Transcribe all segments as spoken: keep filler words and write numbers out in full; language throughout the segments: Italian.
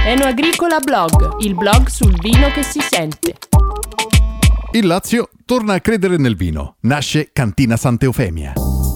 Enoagricola Blog, il blog sul vino che si sente. Il Lazio torna a credere nel vino. Nasce Cantina Sant'Eufemia.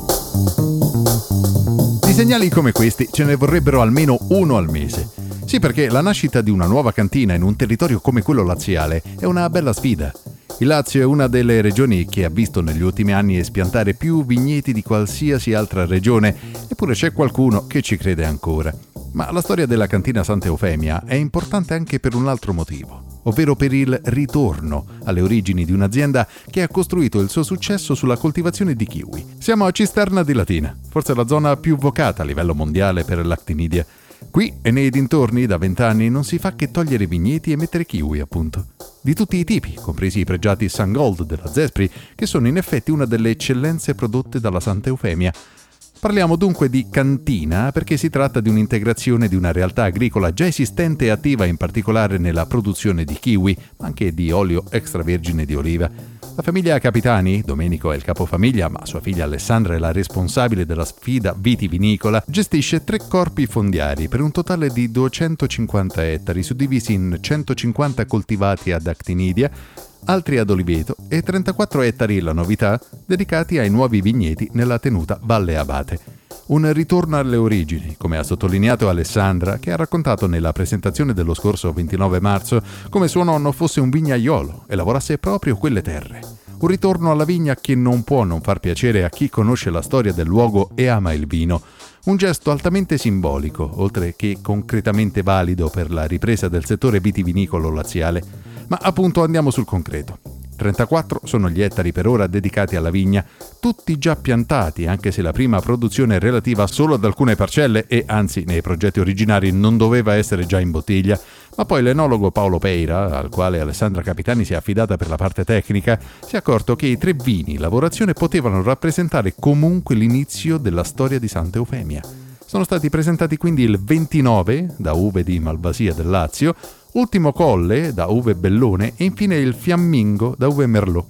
Di segnali come questi ce ne vorrebbero almeno uno al mese. Sì, perché la nascita di una nuova cantina in un territorio come quello laziale è una bella sfida. Il Lazio è una delle regioni che ha visto negli ultimi anni espiantare più vigneti di qualsiasi altra regione, eppure c'è qualcuno che ci crede ancora. Ma la storia della Cantina Sant'Eufemia è importante anche per un altro motivo, ovvero per il ritorno alle origini di un'azienda che ha costruito il suo successo sulla coltivazione di kiwi. Siamo a Cisterna di Latina, forse la zona più vocata a livello mondiale per l'actinidia. Qui e nei dintorni da vent'anni non si fa che togliere vigneti e mettere kiwi, appunto. Di tutti i tipi, compresi i pregiati Sun Gold della Zespri, che sono in effetti una delle eccellenze prodotte dalla Sant'Eufemia. Parliamo dunque di cantina perché si tratta di un'integrazione di una realtà agricola già esistente e attiva in particolare nella produzione di kiwi, ma anche di olio extravergine di oliva. La famiglia Capitani, Domenico è il capofamiglia, ma sua figlia Alessandra è la responsabile della sfida vitivinicola, gestisce tre corpi fondiari per un totale di duecentocinquanta ettari, suddivisi in centocinquanta coltivati ad actinidia, altri ad oliveto e trentaquattro ettari, la novità, dedicati ai nuovi vigneti nella tenuta Valle Abate. Un ritorno alle origini, come ha sottolineato Alessandra, che ha raccontato nella presentazione dello scorso ventinove marzo come suo nonno fosse un vignaiolo e lavorasse proprio quelle terre. Un ritorno alla vigna che non può non far piacere a chi conosce la storia del luogo e ama il vino. Un gesto altamente simbolico, oltre che concretamente valido per la ripresa del settore vitivinicolo laziale. Ma appunto andiamo sul concreto. trentaquattro sono gli ettari per ora dedicati alla vigna, tutti già piantati, anche se la prima produzione è relativa solo ad alcune parcelle e, anzi, nei progetti originari non doveva essere già in bottiglia, ma poi l'enologo Paolo Peira, al quale Alessandra Capitani si è affidata per la parte tecnica, si è accorto che i tre vini in lavorazione potevano rappresentare comunque l'inizio della storia di Sant'Eufemia. Sono stati presentati quindi il ventinove, da uve di Malvasia del Lazio, Ultimo Colle, da uve Bellone, e infine il Fiammingo, da uve Merlot.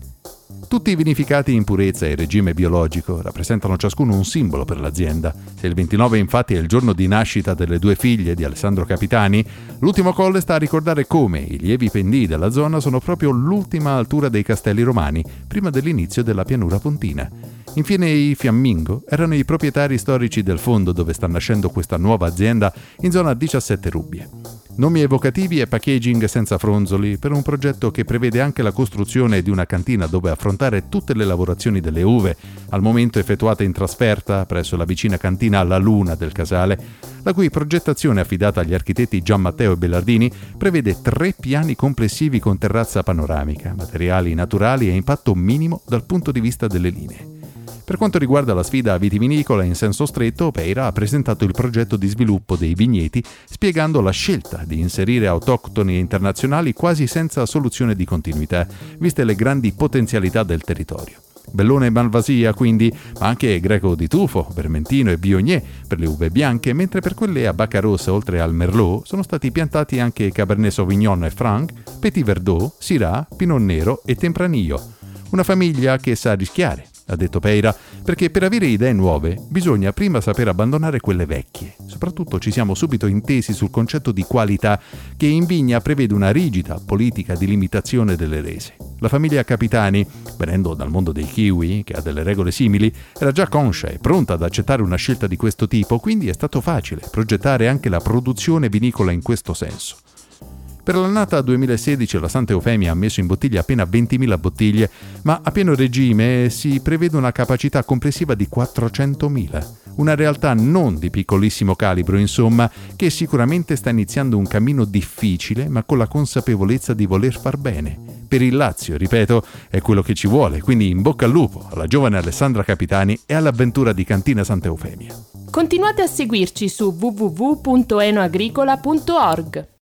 Tutti vinificati in purezza e regime biologico, rappresentano ciascuno un simbolo per l'azienda. Se il ventinove infatti è il giorno di nascita delle due figlie di Alessandro Capitani, l'Ultimo Colle sta a ricordare come i lievi pendii della zona sono proprio l'ultima altura dei castelli romani, prima dell'inizio della pianura pontina. Infine i Fiammingo erano i proprietari storici del fondo dove sta nascendo questa nuova azienda in zona diciassette Rubbie. Nomi evocativi e packaging senza fronzoli per un progetto che prevede anche la costruzione di una cantina dove affrontare tutte le lavorazioni delle uve, al momento effettuate in trasferta presso la vicina cantina La Luna del Casale, la cui progettazione affidata agli architetti Gianmatteo e Bellardini prevede tre piani complessivi con terrazza panoramica, materiali naturali e impatto minimo dal punto di vista delle linee. Per quanto riguarda la sfida vitivinicola in senso stretto, Peira ha presentato il progetto di sviluppo dei vigneti spiegando la scelta di inserire autoctoni e internazionali quasi senza soluzione di continuità, viste le grandi potenzialità del territorio. Bellone e Malvasia quindi, ma anche Greco di Tufo, Vermentino e Viognier per le uve bianche, mentre per quelle a bacca rossa oltre al Merlot sono stati piantati anche Cabernet Sauvignon e Franc, Petit Verdot, Syrah, Pinot Nero e Tempranillo. Una famiglia che sa rischiare, ha detto Peira, perché per avere idee nuove bisogna prima saper abbandonare quelle vecchie. Soprattutto ci siamo subito intesi sul concetto di qualità che in vigna prevede una rigida politica di limitazione delle rese. La famiglia Capitani, venendo dal mondo dei kiwi, che ha delle regole simili, era già conscia e pronta ad accettare una scelta di questo tipo, quindi è stato facile progettare anche la produzione vinicola in questo senso. Per l'annata duemilasedici la Sant'Eufemia ha messo in bottiglia appena ventimila bottiglie, ma a pieno regime si prevede una capacità complessiva di quattrocentomila. Una realtà non di piccolissimo calibro, insomma, che sicuramente sta iniziando un cammino difficile, ma con la consapevolezza di voler far bene. Per il Lazio, ripeto, è quello che ci vuole, quindi in bocca al lupo alla giovane Alessandra Capitani e all'avventura di Cantina Sant'Eufemia. Continuate a seguirci su w w w punto enoagricola punto org.